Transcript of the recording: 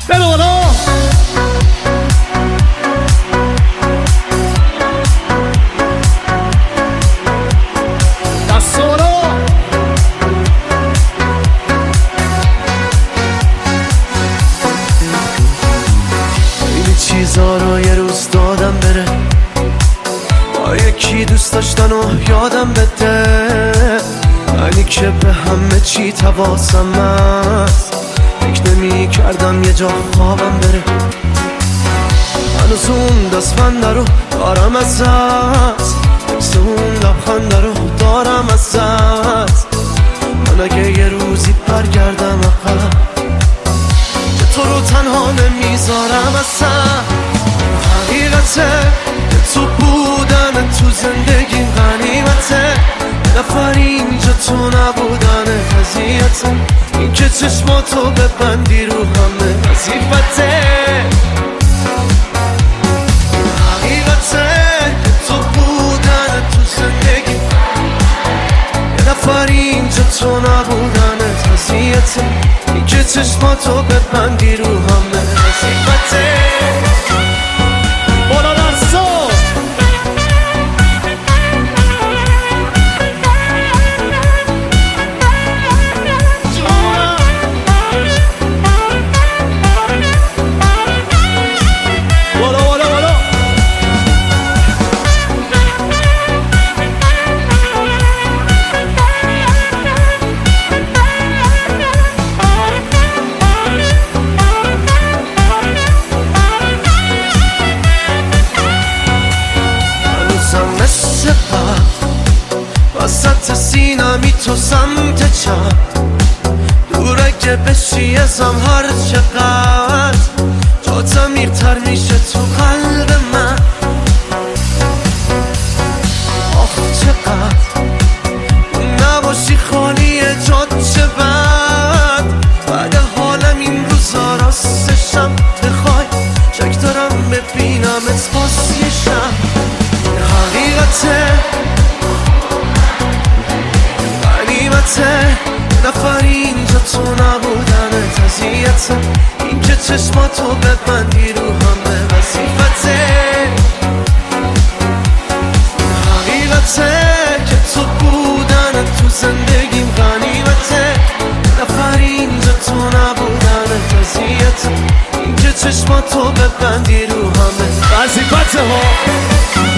برو بالا. دست بالا. خیلی چیزا رو یه روز دادم بره، با یکی دوست داشتن و یادم بده، منی که به همه چی تواسم است، فکر نمی کردم یه جا خوابم بره. هنوز اون دستبنده رو دارم ازت، عکس اون لبخنده رو دارم ازت. من اگه یه روزی برگردم عقب، که تو رو تنها نمیذارم اصلا. حقیقته که تو بودن تو زندگیم غنیمته، نفر اینجا تو نبودن قضیته، این که چشماتو ببندی رو همه وظیفته. حقیقته که تو بودن تو زندگیم، یه نفر اینجا تو نبودن قضیته، این که چشماتو ببندی رو همه وظیفته. بالا دستا. بالا بالا بالا. هنوزم مثل قبل وسط سینمی تو سمت چپ، دور اگه بشی ازم هر چقدر، جات عمیق‌تر میشه تو قلب من. آخ چقدر نباشی خالی جات چه بد، بعد حالم این روزا راستشم بخوای، شک دارم ببینمت باز یه شب. حقیقته غنیمته، نفر اینجا تو نبودن تضییته، این که چشماتو ببندی رو همه وظیفته. حقیقته که تو بودن تو زندگیم غنیمته، نفر اینجا تو نبودن تضییته، این که چشماتو ببندی رو همه وظیفته ها.